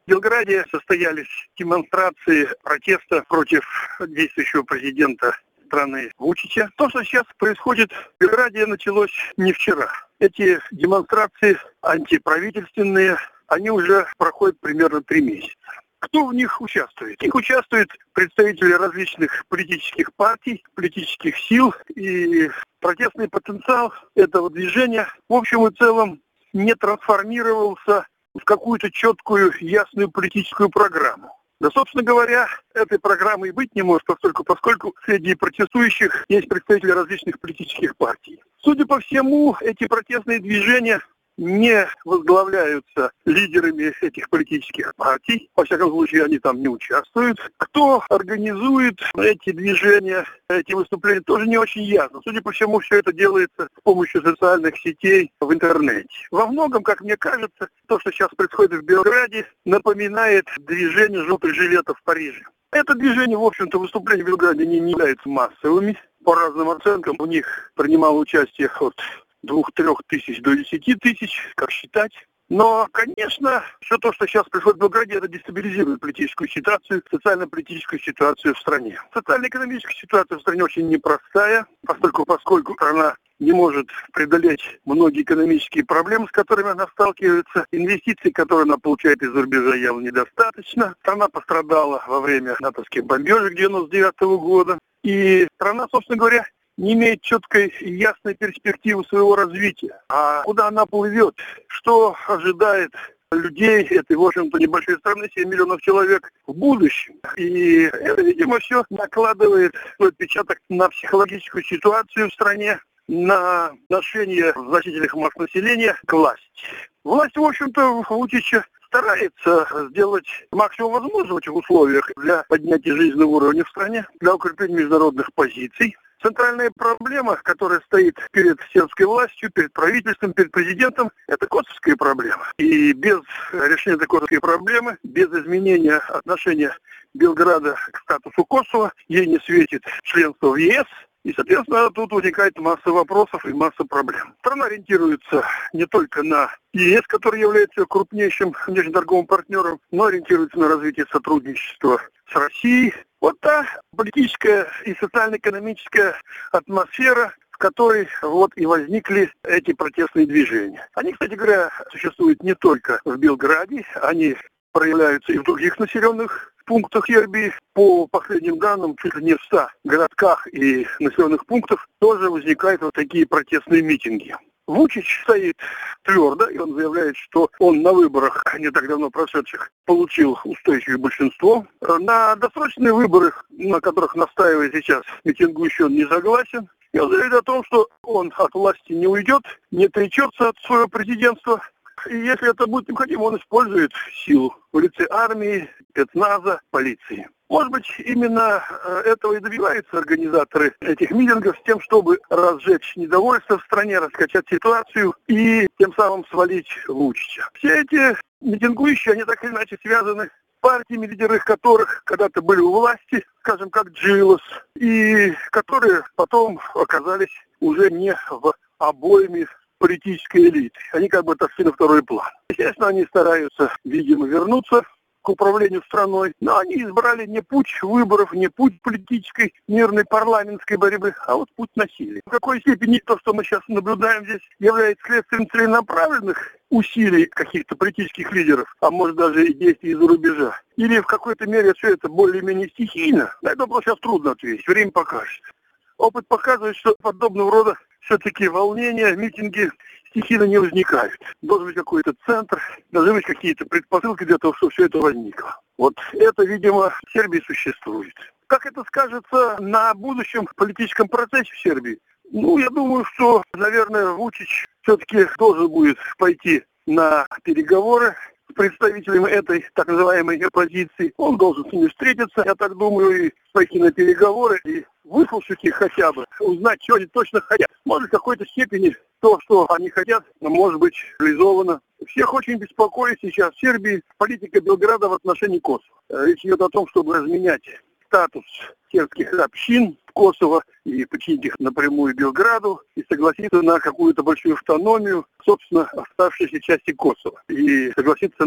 В Белграде состоялись демонстрации протеста против действующего президента страны Вучича. То, что сейчас происходит в Белграде, началось не вчера. Эти демонстрации антиправительственные, они уже проходят примерно 3 месяца. Кто в них участвует? В них участвуют представители различных политических партий, политических сил, и протестный потенциал этого движения в общем и целом не трансформировался в какую-то четкую, ясную политическую программу. Да, собственно говоря, этой программы и быть не может, поскольку среди протестующих есть представители различных политических партий. Судя по всему, эти протестные движения не возглавляются лидерами этих политических партий. Во всяком случае, они там не участвуют. Кто организует эти движения, эти выступления, тоже не очень ясно. Судя по всему, все это делается с помощью социальных сетей в интернете. Во многом, как мне кажется, то, что сейчас происходит в Белграде, напоминает движение желтых жилетов в Париже. Это движение, в общем-то, выступления в Белграде не являются массовыми. По разным оценкам в них принимало участие от 2-3 тысяч до 10 тысяч, как считать. Но, конечно, все то, что сейчас происходит в Белграде, это дестабилизирует политическую ситуацию, социально-политическую ситуацию в стране. Социально-экономическая ситуация в стране очень непростая, поскольку страна не может преодолеть многие экономические проблемы, с которыми она сталкивается. Инвестиций, которые она получает из-за рубежа, явно недостаточно. Страна пострадала во время натовских бомбежек 1999 года. И страна, собственно говоря, не имеет четкой и ясной перспективы своего развития. А куда она плывет? Что ожидает людей этой, в общем-то, небольшой страны, 7 миллионов человек в будущем? И это, видимо, все накладывает свой отпечаток на психологическую ситуацию в стране, на отношение значительных масс населения к власти. Власть, в общем-то, Вучича старается сделать максимум возможного в этих условиях для поднятия жизненного уровня в стране, для укрепления международных позиций. Центральная проблема, которая стоит перед сербской властью, перед правительством, перед президентом, это косовская проблема. И без решения этой косовской проблемы, без изменения отношения Белграда к статусу Косово, ей не светит членство в ЕС. И, соответственно, тут возникает масса вопросов и масса проблем. Страна ориентируется не только на ЕС, который является крупнейшим внешнеторговым партнером, но ориентируется на развитие сотрудничества с Россией. Вот та политическая и социально-экономическая атмосфера, в которой вот и возникли эти протестные движения. Они, кстати говоря, существуют не только в Белграде, они проявляются и в других населенных пунктах Сербии. По последним данным, чуть ли не в 100 городках и населенных пунктах тоже возникают вот такие протестные митинги. Вучич стоит твердо, и он заявляет, что он на выборах, не так давно прошедших, получил устойчивое большинство. На досрочные выборы, на которых настаивает сейчас митингующий, он не согласен. И он заявляет о том, что он от власти не уйдет, не отречется от своего президентства. И если это будет необходимо, он использует силу в лице армии, спецназа, полиции. Может быть, именно этого и добиваются организаторы этих митингов, с тем, чтобы разжечь недовольство в стране, раскачать ситуацию и тем самым свалить Вучича. Все эти митингующие, они так или иначе связаны с партиями, лидеры которых когда-то были у власти, скажем, как Джилос, и которые потом оказались уже не в обойме политической элиты. Они как бы отошли на второй план. Естественно, они стараются, видимо, вернуться к управлению страной, но они избрали не путь выборов, не путь политической, мирной парламентской борьбы, а вот путь насилия. В какой степени то, что мы сейчас наблюдаем здесь, является следствием целенаправленных усилий каких-то политических лидеров, а может даже и действий из-за рубежа, или в какой-то мере все это более-менее стихийно, на этот вопрос сейчас трудно ответить, время покажет. Опыт показывает, что подобного рода все-таки волнения, митинги стихийно не возникают. Должен быть какой-то центр, должны быть какие-то предпосылки для того, чтобы все это возникло. Вот это, видимо, в Сербии существует. Как это скажется на будущем политическом процессе в Сербии? Я думаю, что, наверное, Вучич все-таки должен будет пойти на переговоры с представителями этой так называемой оппозиции. Он должен с ними встретиться, я так думаю, и пойти на переговоры и выслушать их хотя бы, узнать, что они точно хотят. Может, в какой-то степени то, что они хотят, может быть реализовано. Всех очень беспокоит сейчас в Сербии политика Белграда в отношении Косово. Речь идет о том, чтобы разменять статус сербских общин в Косово и подчинить их напрямую Белграду и согласиться на какую-то большую автономию, собственно, оставшейся части Косово. И согласиться на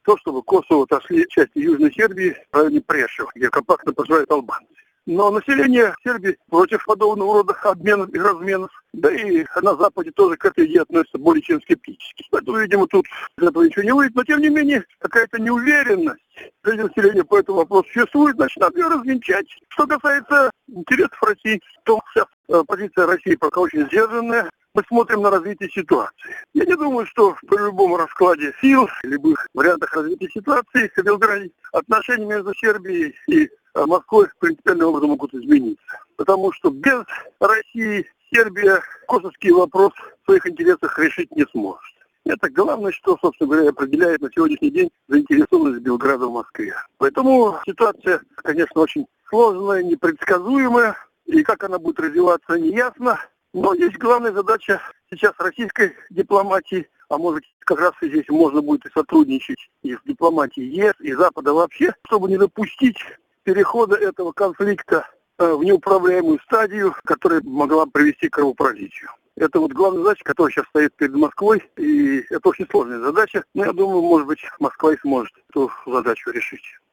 то, чтобы Косово отошли части Южной Сербии в районе Прешева, где компактно проживают албанцы. Но население Сербии против подобного рода обменов и разменов, да и на Западе тоже к этой идее относятся более чем скептически. Поэтому, видимо, тут из этого ничего не выйдет. Но, тем не менее, какая-то неуверенность среди населения по этому вопросу существует, значит, надо ее развенчать. Что касается интересов России, то сейчас позиция России пока очень сдержанная. Мы смотрим на развитие ситуации. Я не думаю, что при любом раскладе сил, любых вариантах развития ситуации в Белграде отношения между Сербией и Москвой принципиальным образом могут измениться. Потому что без России Сербия косовский вопрос в своих интересах решить не сможет. Это главное, что, собственно говоря, определяет на сегодняшний день заинтересованность Белграда в Москве. Поэтому ситуация, конечно, очень сложная, непредсказуемая. И как она будет развиваться, неясно. Но здесь главная задача сейчас российской дипломатии, а может как раз и здесь можно будет и сотрудничать и с дипломатией ЕС, и Запада вообще, чтобы не допустить перехода этого конфликта в неуправляемую стадию, которая могла привести к кровопролитию. Это вот главная задача, которая сейчас стоит перед Москвой, и это очень сложная задача. Но я думаю, может быть, Москва и сможет эту задачу решить.